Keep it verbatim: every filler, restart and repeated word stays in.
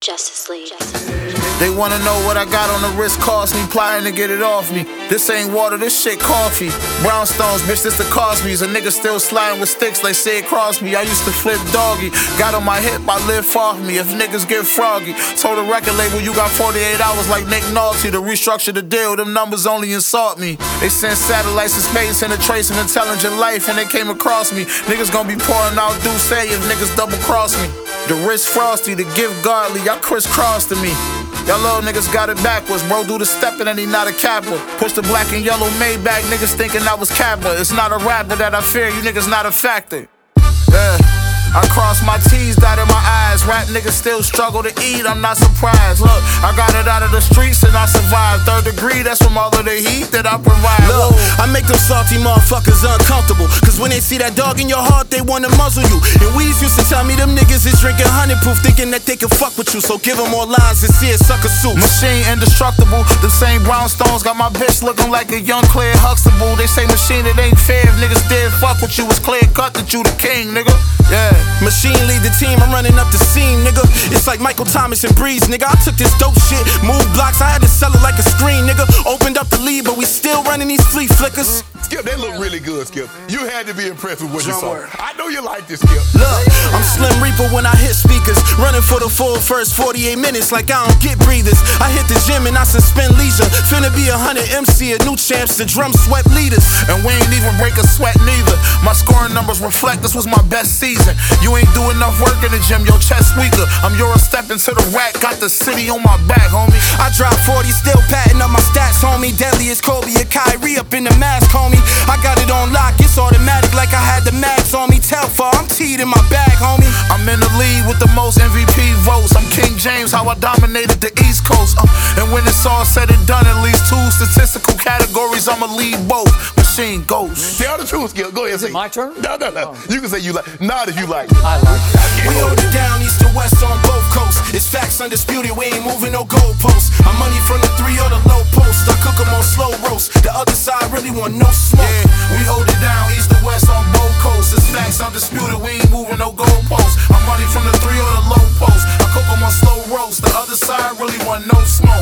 Justice League. They wanna know what I got on the wrist, cost me, plotting to get it off me. This ain't water, this shit coffee. Brownstones, bitch, this the Cosby's. A nigga still sliding with sticks like Sid Crosby. I used to flip doggy. Got on my hip, I live far from me. If niggas get froggy, told the record label you got forty-eight hours like Nick Nolte to restructure the deal. Them numbers only insult me. They sent satellites to space and a trace of intelligent life, and they came across me. Niggas gonna be pouring out Douce if niggas double cross me. The wrist frosty, the gift godly, y'all crisscross to me. Y'all little niggas got it backwards, bro. Do the steppin' and he not a capper. Push the black and yellow Maybach, niggas thinking I was Kappa. It's not a rapper that I fear, you niggas not a factor. Yeah. I cross my T's, dotted my eyes. Rap niggas still struggle to eat, I'm not surprised. Look, I got it out of the streets and I survived. Third degree, that's from all of the heat that I provide. Look, I make them salty motherfuckers uncomfortable, cause when they see that dog in your heart, they wanna muzzle you. And Weez used to tell me them niggas is drinking honey proof, thinking that they can fuck with you. So give them more lines and see it sucker suit. Machine indestructible, the same brownstones got my bitch looking like a young Claire Huxtable. They say machine, it ain't fair if niggas did fuck with you. It's clear cut that you the king, nigga. Yeah. Machine lead the team, I'm running up the scene, nigga. It's like Michael Thomas and Breeze, nigga. I took this dope shit, moved blocks, I had to sell it like a screen, nigga. Opened up the lead, but we still running these flea flickers. Skip, they look really good, Skip. You had to be impressed with what Drum you saw. work. I know you like this, Skip. Look, I'm Slim Reaper when I hit speakers, running for the full first forty-eight minutes like I don't get breathers. I hit the gym and I suspend leisure. Finna be a hundred M C, a new champs, the drum sweat leaders. And we ain't even break a sweat neither. My scoring numbers reflect this was my best season. You ain't do enough work in the gym, your chest weaker. I'm your step into the rack, got the city on my back, homie. I drop forty, still patting up my stats, homie. Deadly as Kobe and Kyrie up in the mask, homie. I got it on lock, it's automatic like I had the max on me. Telfar, I'm teed in my bag, homie. I'm in the lead with the most M V P votes. I'm King James, how I dominated the East Coast. Uh, and when it's all said and done, at least two statistical categories I'ma lead both. Machine Ghost. Tell the truth, Skip. Go ahead. Is it my turn? No, no, no. Oh. You can say you like. Not if you like. I like it. We hold it down east to west on both coasts. It's facts undisputed, we ain't moving no goalposts. I'm money from the three or the low post. I cook them on slow roast. The other side really want no smoke. Yeah, we hold it down east to west on both coasts. It's facts undisputed, we ain't moving no goalposts. I'm money from the three or the low post. I cook them on slow roast. The other side really want no smoke.